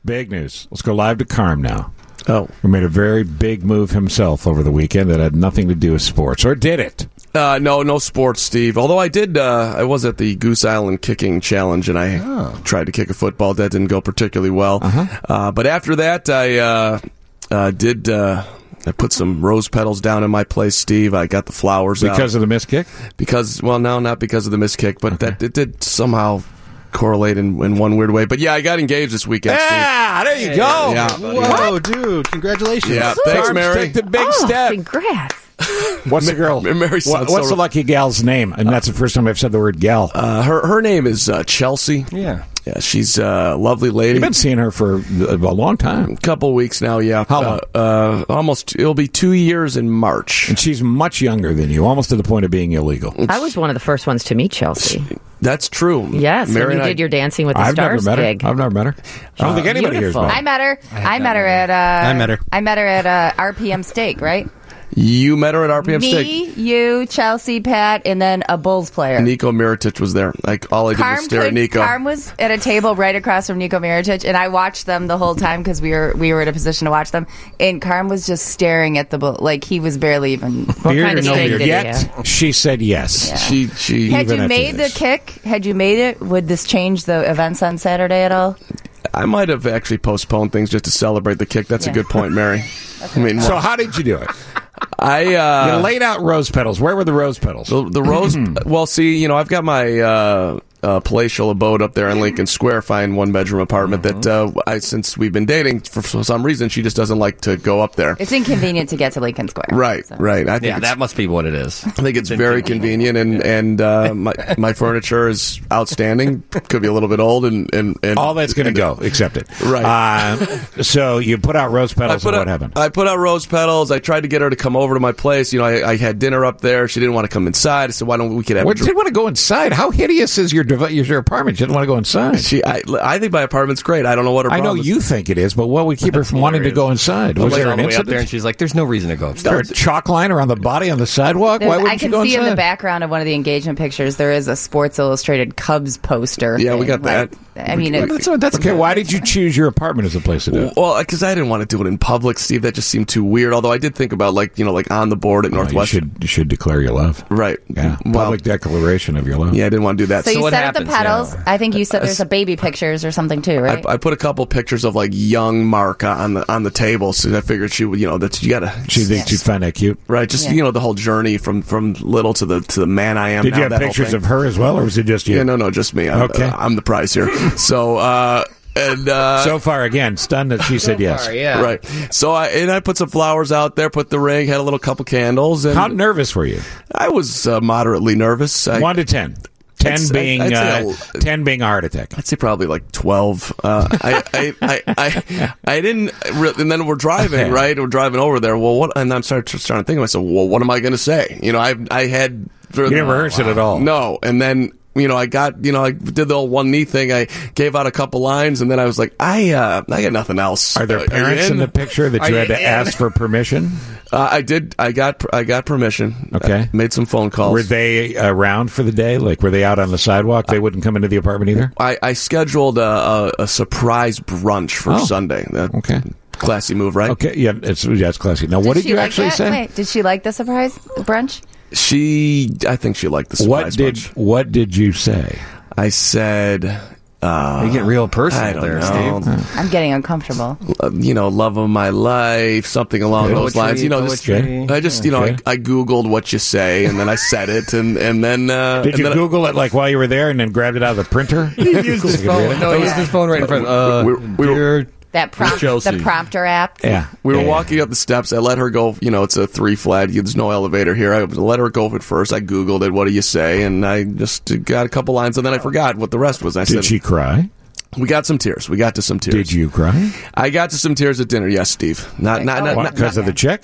Big news. Let's go live to Carm now. Oh. Who made a very big move himself over the weekend that had nothing to do with sports. Or did it? No sports, Steve. Although I did, I was at the Goose Island Kicking Challenge, and I tried to kick a football. That didn't go particularly well. But after that, I put some rose petals down in my place, Steve. I got the flowers out. Because of the missed kick? No, not because of the missed kick, but that it did somehow correlate in one weird way. But yeah, I got engaged this weekend, Steve. Yeah, there you go. Yeah. Whoa, dude. Congratulations. Yeah, thanks, Mary. Take the big step. Congrats. What's the girl? Mary What's the lucky gal's name? And that's the first time I've said the word gal. Her name is Chelsea. Yeah. Yeah, she's a lovely lady. You've been seeing her for a long time. A couple weeks now, yeah. How long? Almost. It'll be 2 years in March. And she's much younger than you, almost to the point of being illegal. I was one of the first ones to meet Chelsea. That's true. Yes, Mary when you and did your Dancing with the I've never Stars met her. gig. I've never met her. I don't think anybody here's beautiful. met her. I met her. I met her at RPM Steak, right? You met her at RPM Steak. Me, you, Chelsea, Pat, and then a Bulls player. Nico Mirotic was there. All I did was stare at Nico. Carm was at a table right across from Nico Mirotic, and I watched them the whole time because we were in a position to watch them. And Carm was just staring at the Bull, like he was barely even. What kind of steak did he Yet have? she said yes. Yeah. She Had even you after made the this. kick? Had you made it? Would this change the events on Saturday at all? I might have actually postponed things just to celebrate the kick. That's a Yeah. good point, Mary. I mean, So how did you do it? I You laid out rose petals. Where were the rose petals? the rose. Well, see, I've got my palatial abode up there in Lincoln Square, fine one-bedroom apartment that since we've been dating, for some reason, she just doesn't like to go up there. It's inconvenient to get to Lincoln Square. Right, so. right. I think Yeah, that must be what it is. I think it's very convenient, and my furniture is outstanding. Could be a little bit old, and All that's going to go, accept it. Right. So you put out rose petals, and what happened? I put out rose petals. I tried to get her to come over to my place. I had dinner up there. She didn't want to come inside. I said, why don't we could have What, didn't want to go inside? How hideous is your apartment? You didn't want to go inside. I think my apartment's great. I don't know what her I know problem is. you think it is, but what would keep her from wanting to go inside? Was there all an the way up incident? there, and she's like, "There's no reason to go Is there a upstairs." chalk line around the body on the sidewalk? Why I wouldn't you can go see inside? in the background of one of the engagement pictures there is a Sports Illustrated Cubs poster. Yeah, we got Like, that. I mean, That's okay. Why did you choose your apartment as a place to do it? Well, because I didn't want to do it in public, Steve. That just seemed too weird. Although I did think about like on the board at Northwestern. You should declare your love. Right. Yeah. Well, Public declaration of your love. yeah, I didn't want to do that. so you what set up the happens petals. now? I think you said there's a baby pictures or something too, right? I put a couple pictures of like young Mark on the table, so I figured she would, that you gotta. She thinks you'd find that cute. Right, just Yeah. the whole journey from little to the man I am. Did now, you have that whole pictures thing. of her as well, or was it just you? Yeah, no, just me. Okay. I'm the prize here. So So far, again, stunned that she said yes. Yeah. right. So I put some flowers out there, put the ring, had a little couple candles, and How nervous were you? I was moderately nervous. 1 to 10. 10 I'd being say 10 being a heart attack. I'd say probably like 12. I didn't, and then we're driving, right? We're driving over there. Well, what? And I'm starting to think to myself, well, what am I going to say? I had. You didn't rehearse it at all. No, and then. I got, I did the old one knee thing. I gave out a couple lines, and then I was like, I got nothing else. Are there you parents in the picture that you had to ask for permission? I did. I got permission. Okay. Made some phone calls. Were they around for the day? Like, were they out on the sidewalk? They wouldn't come into the apartment either? I scheduled a surprise brunch for Sunday. Okay. Classy move, right? Okay, yeah, it's classy. Now, what did she you like actually that? say? Wait, did she like the surprise brunch? I think she liked the surprise brunch. What did you say? I said, You get real personal I don't there, know. Steve. I'm getting uncomfortable. Love of my life, something along those lines. Poetry. I just, Okay. I Googled what you say, and then I said it, and then. Did you Google it like while you were there and then grabbed it out of the printer? He used his phone. No, he used his phone right in front. We were- Dear That Chelsea. the prompter app. Yeah. We were Yeah. walking up the steps. I let her go. It's a 3 flat. There's no elevator here. I let her go at first. I Googled it. What do you say? And I just got a couple lines, and then I forgot what the rest was. I Did said, she cry? We got some tears. We got to some tears. Did you cry? I got to some tears at dinner. Yes, Steve. Not Because of the check?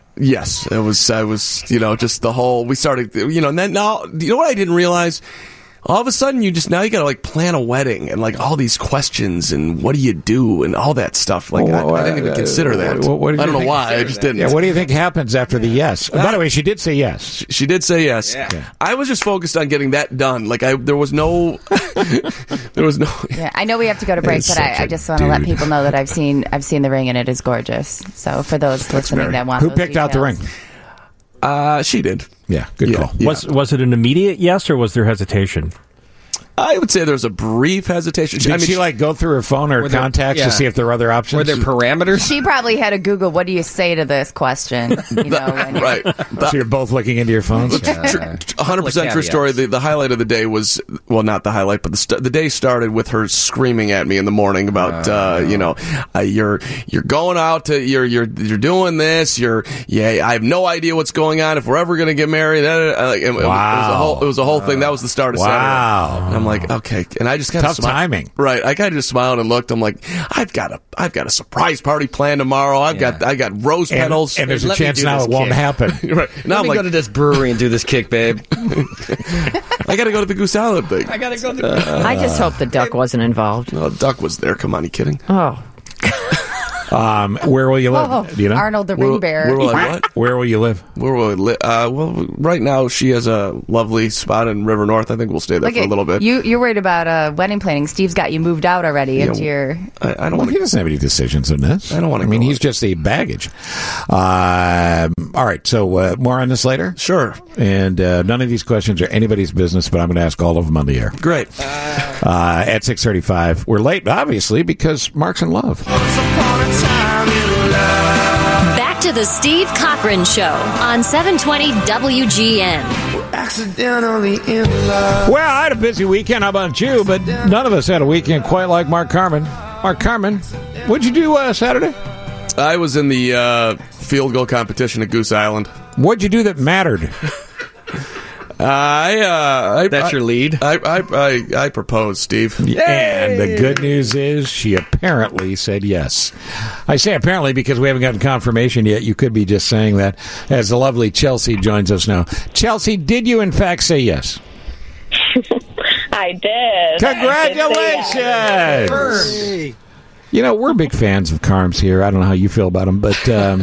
Yes, it was. I was. Just the whole. We started. And then now. You know what I didn't realize? all of a sudden you got to like plan a wedding and like all these questions and what do you do and all that stuff. Like I didn't even consider that. I don't know why. I just didn't. Yeah, what do you think happens after the yes? By the way, she did say yes. She did say yes. Yeah. I was just focused on getting that done. Like there was no. Yeah, I know we have to go to break, but I just want to let people know that I've seen the ring and it is gorgeous. So for those listening that want, who picked out the ring? She did. Yeah, good call. Yeah. Was it an immediate yes or was there hesitation? I would say there's a brief hesitation. Did she like go through her phone or contacts to see if there are other options? Were there parameters? She probably had to Google, what do you say to this question? Right. So you're both looking into your phones? 100% true story. The highlight of the day was, well, not the highlight, but the day started with her screaming at me in the morning about, you're going out to, you're doing this, I have no idea what's going on, if we're ever going to get married. It was a whole thing. That was the start of Saturday. Wow. And I'm like, okay. And I just kind of tough timing. Right. I kind of just smiled and looked. I'm like, I've got a surprise party planned tomorrow. I got rose petals. And there's a chance now it won't happen. Right. Now Let me go to this brewery and do this kick, babe. I got to go to the Goose Island thing. I got to go to the I just hope the duck wasn't involved. No, Duck was there. Come on, you kidding? Oh. Where will you live? Do you know? Arnold the ring bearer. Where will you live? Where will we live? Well, right now she has a lovely spot in River North. I think we'll stay there for a little bit. You're worried about wedding planning. Steve's got you moved out already into your... I don't want to... He doesn't have any decisions in this. I don't want to... I mean, he's just the baggage. All right, so more on this later? Sure. And none of these questions are anybody's business, but I'm going to ask all of them on the air. Great. At 6:35. We're late, obviously, because Mark's in love. Back to the Steve Cochran Show on 720 WGN. Accidentally in love. Well, I had a busy weekend. How about you? But none of us had a weekend quite like Mark Carman. Mark Carman, what'd you do Saturday? I was in the field goal competition at Goose Island. What'd you do that mattered? That's your lead? I proposed, Steve. Yay! And the good news is she apparently said yes. I say apparently because we haven't gotten confirmation yet. You could be just saying that as the lovely Chelsea joins us now. Chelsea, did you in fact say yes? I did. Congratulations! Yes. You know, we're big fans of Carms here. I don't know how you feel about him, but...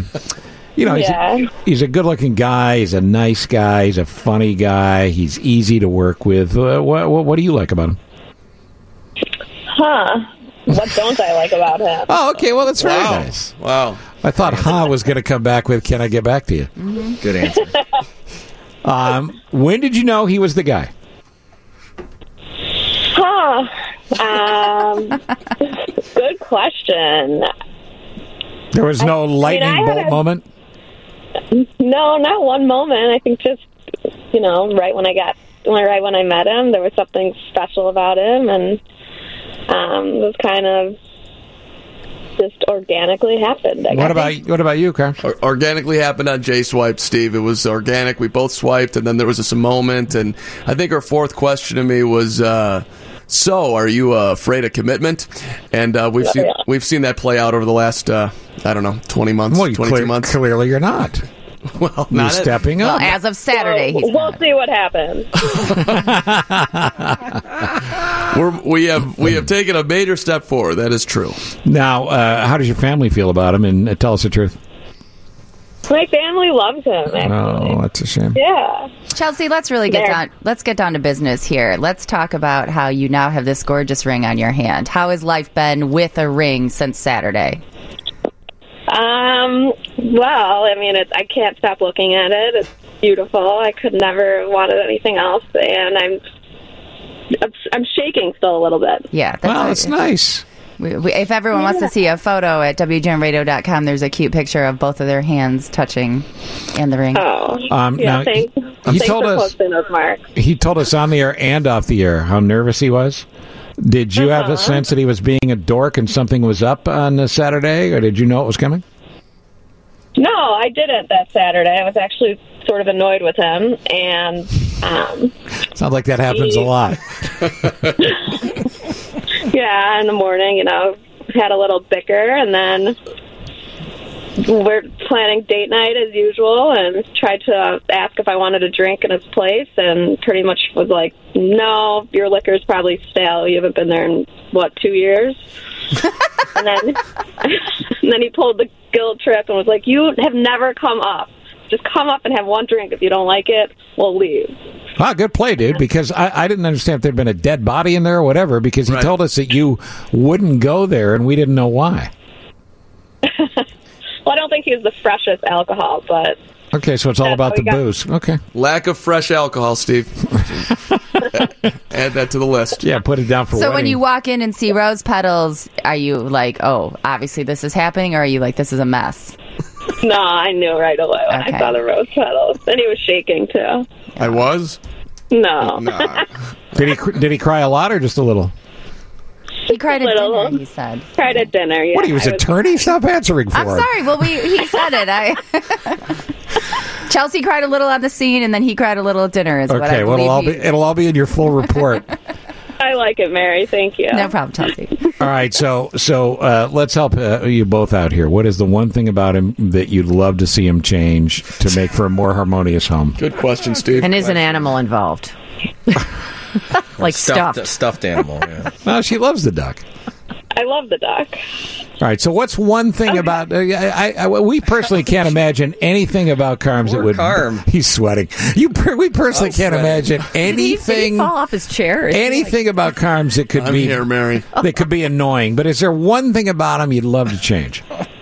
he's a good-looking guy. He's a nice guy. He's a funny guy. He's easy to work with. What do you like about him? What don't I like about him? Oh, okay. Well, that's very nice. Wow. I thought was going to come back with, can I get back to you? Mm-hmm. Good answer. When did you know he was the guy? Good question. There was no lightning bolt moment? No, not one moment. I think just, right when I met him, there was something special about him, and it was kind of just organically happened. What about you, Carl? Organically happened on Jay Swiped, Steve. It was organic. We both swiped, and then there was just a moment, and I think her fourth question to me was, so, are you afraid of commitment? And we've seen that play out over the last 20 months, 22 months. Clearly, you're not. Well, you're stepping up. Well, as of Saturday, we'll see what happens. we have taken a major step forward. That is true. Now, how does your family feel about him? And tell us the truth. My family loves him, actually. Oh, that's a shame. Yeah. Chelsea, let's really get down to business here. Let's talk about how you now have this gorgeous ring on your hand. How has life been with a ring since Saturday? Well, I mean, I can't stop looking at it. It's beautiful. I could never wanted anything else, and I'm shaking still a little bit. Yeah. That's nice. If everyone wants to see a photo at WGNradio.com, there's a cute picture of both of their hands touching in the ring. Oh, now, thanks he told us on the air and off the air how nervous he was. Did you have a sense that he was being a dork and something was up on Saturday, or did you know it was coming? No, I didn't that Saturday. I was actually sort of annoyed with him, and sounds like that happens a lot. Yeah, in the morning, had a little bicker, and then we're planning date night as usual, and tried to ask if I wanted a drink in his place, and pretty much was like, no, your liquor's probably stale. You haven't been there in, 2 years? and then he pulled the guilt trip and was like, you have never come up. Just come up and have one drink. If you don't like it, we'll leave. Ah, good play, dude, because I didn't understand if there'd been a dead body in there or whatever, because he told us that you wouldn't go there, and we didn't know why. Well, I don't think he was the freshest alcohol, but... Okay, so it's all about the booze. Okay. Lack of fresh alcohol, Steve. Add that to the list. Yeah, put it down for So wedding. when you walk in and see rose petals, are you like, oh, obviously this is happening, or are you like, this is a mess? No, I knew right away when I saw the rose petals. And he was shaking, too. I was? No. Did he cry a lot or just a little? He cried at dinner, he said. Cried at dinner, yeah. What, he was attorney? Stop answering for I'm him. sorry. Well, he said it. Chelsea cried a little on the scene, and then he cried a little at dinner. Is what I believe. Well, it'll all be in your full report. I like it, Mary. Thank you. No problem, Chelsea. All right, so let's help you both out here. What is the one thing about him that you'd love to see him change to make for a more harmonious home? Good question, Steve. And is an animal involved? Like stuffed animal. Yeah. No, she loves the duck. I love the duck. All right, so what's one thing about... we personally can't imagine anything about Carms that would... Carm. He's sweating. We personally can't imagine anything... Did he fall off his chair? Anything about Carms that could I'm be... here, Mary. That could be annoying. But is there one thing about him you'd love to change?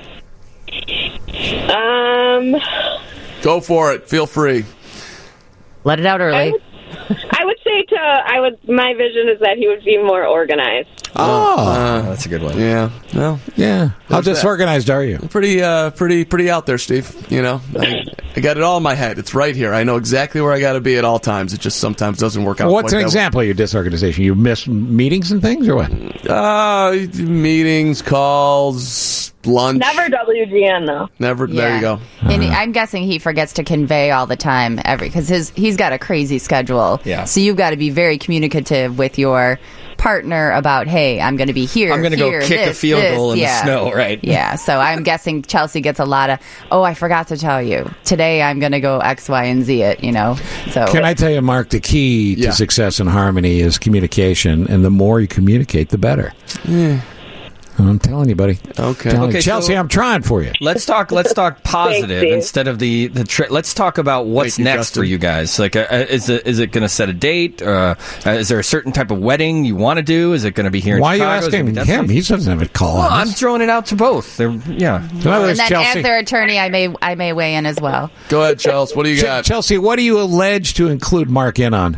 Go for it. Feel free. Let it out early. I would say my vision is that he would be more organized. That's a good one. Yeah. Well, yeah. How disorganized are you? Pretty out there, Steve. You know, I got it all in my head. It's right here. I know exactly where I got to be at all times. It just sometimes doesn't work out. What's an example of your disorganization? You miss meetings and things, or what? Meetings, calls, lunch. Never WGN though. Never. Yeah. There you go. And I'm guessing he forgets to convey all the time, because he's got a crazy schedule. Yeah. So you've got to be very communicative with your partner about, hey, I'm going to be here. I'm going to go kick a field goal in the snow, right? Yeah. So I'm guessing Chelsea gets a lot of, I forgot to tell you today. I'm going to go X, Y, and Z it. So can I tell you, Mark? The key to success and harmony is communication, and the more you communicate, the better. I'm telling you, buddy. Okay. Chelsea, so I'm trying for you. Let's talk positive instead of the let's talk about what's next Justin. for you guys. Like, is it going to set a date? Is there a certain type of wedding you want to do? Is it going to be here in Why Chicago? are you asking him? He doesn't have a call on I'm this. throwing it out to both. In other and words, then Chelsea, as their attorney, I may weigh in as well. Go ahead, Chelsea. What do you got? Chelsea, what do you allege to include Mark in on?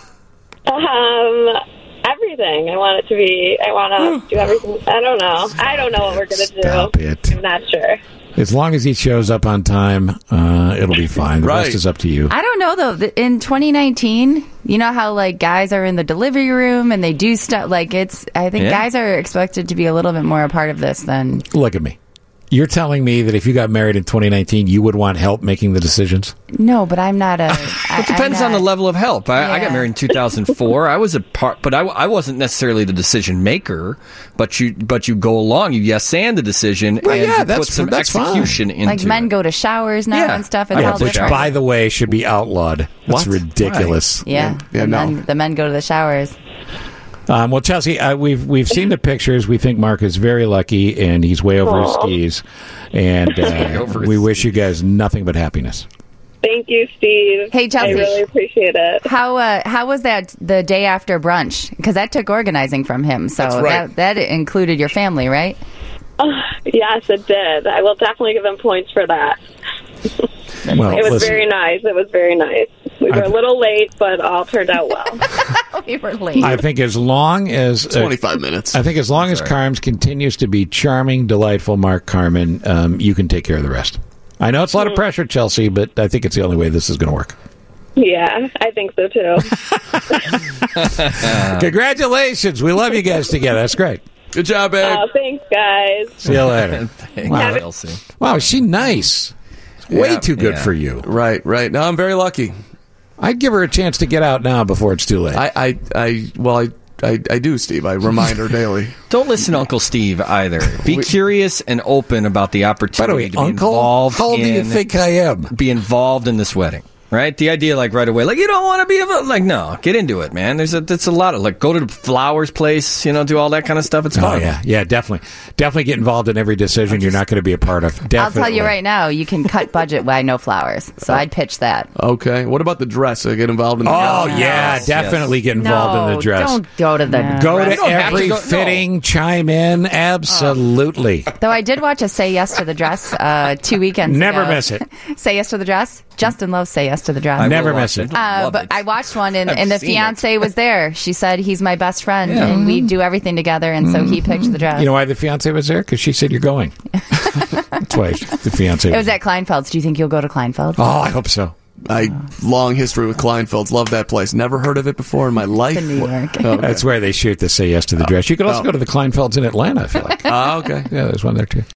Everything. I want to do everything. I don't know what we're going to do. Stop it. I'm not sure. As long as he shows up on time, it'll be fine. The rest is up to you. I don't know, though. In 2019, you know how, like, guys are in the delivery room and they do stuff. Like, I think guys are expected to be a little bit more a part of this than... Look at me. You're telling me that if you got married in 2019, you would want help making the decisions? No, but I'm not a... It depends on the level of help. I got married in 2004. I was a part, but I wasn't necessarily the decision maker. But you go along. You yes and the decision, and you put some execution into it. Like men go to showers now and stuff. It's all which, different. by the way, should be outlawed. That's ridiculous. Right. Yeah. The men go to the showers. Well, Chelsea, we've seen the pictures. We think Mark is very lucky, and he's way over his skis. And we wish you guys nothing but happiness. Thank you, Steve. Hey, Chelsea. I really appreciate it. How was that the day after brunch? Because that took organizing from him. So that included your family, right? Yes, it did. I will definitely give him points for that. Well, it was very nice. We were a little late, but all turned out well. We were late. I think as long as 25 minutes. I think as long as Carms continues to be charming, delightful, Mark Carman, you can take care of the rest. I know it's a lot of pressure, Chelsea, but I think it's the only way this is going to work. Yeah, I think so too. Congratulations! We love you guys together. That's great. Good job, babe. Thanks, guys. See you later. Wow, Elsie. Wow, is she nice? Way too good for you. Right. No, I'm very lucky. I'd give her a chance to get out now before it's too late. I do, Steve. I remind her daily. Don't listen to Uncle Steve either. Be curious and open about the opportunity By the way, to be Uncle, involved. how old do you think I am? Be involved in this wedding. Right? The idea, like, right away, like, you don't want to be like, no, get into it, man. It's a lot of, like, go to the flowers place, do all that kind of stuff. It's fun. Oh, yeah, definitely. Definitely get involved in every decision you're not going to be a part of. Definitely. I'll tell you right now, you can cut budget by no flowers. So I'd pitch that. Okay. What about the dress? Get involved in the dress? Oh, yeah, definitely get involved in the dress. Don't go to the dress. Go to every fitting, chime in, absolutely. Though I did watch a Say Yes to the Dress 2 weekends Never ago. miss it. Say Yes to the Dress? Justin loves Say Yes to the Dress. I never miss it. But I watched one, and the fiance was there. She said, he's my best friend, and we do everything together, and so he picked the dress. You know why the fiance was there? Because she said, you're going. That's why the fiance It was at Kleinfeld's. Do you think you'll go to Kleinfeld's? Oh, I hope so. Long history with Kleinfeld's. Love that place. Never heard of it before in my life. In New York. Okay. That's where they shoot the Say Yes to the Dress. You could also go to the Kleinfeld's in Atlanta, if you like. Okay. Yeah, there's one there, too.